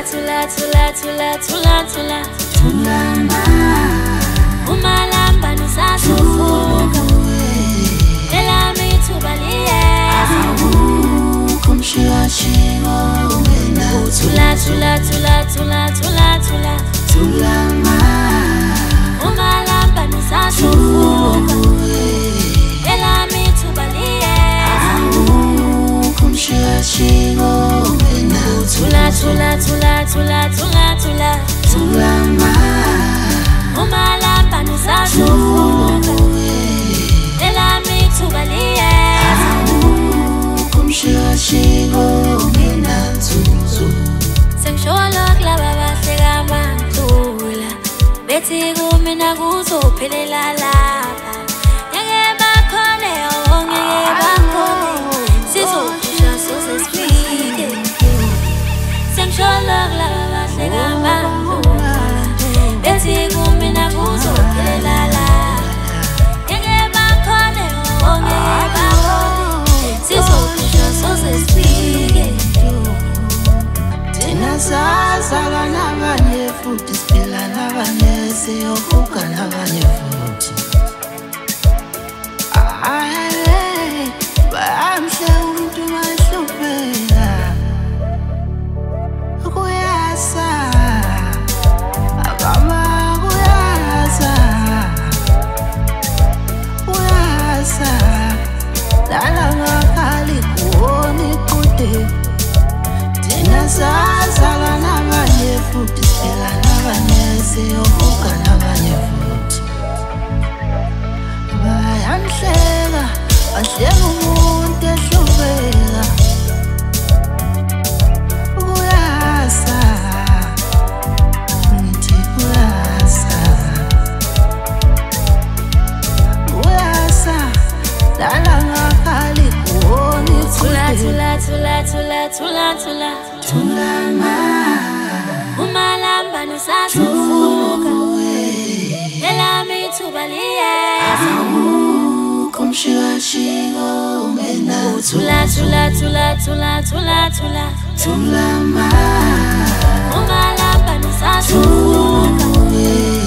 Tulama Umalamba nisasufuka Elami tubaliyeza Kumshiyashilo ngena Tulama Umalamba nisasufuka Elami tubaliyeza Kumshiyashilo ngena Tulama Umalamba nisasufuka Elami tubaliyeza Kumshiyashilo ngena Sengisholok laba bahleka amantula Bethi kumina kuzophelela lapha Ngeke bakhone ngeke bakhone Sizoshusha soze sifike Sengisholok laba bahleka amantula Bethi kumina kuzophelela lapha Ngeke bakhone ngeke bakhone Sizoshusha soze sifike Sazala nabanye futhi siphila nabanye siyovuka nabanye futhi Bamhle umuntu mahlupheka Kuyasa Abama kuyasa Kuyasa Lala ngakhali kuone kude Sazala nabanye futhi siphila nabanye siyovuka nabanye futhi Bayanhleka bahleka umuntu ehlubeka Uyasa ngithi uyasa Uyasa lala ngakhali kuone Tulama Umalamba nisasufuka Elami tubaliyeza Kumshiyashilo ngena Tulama Umalamba nisasufuka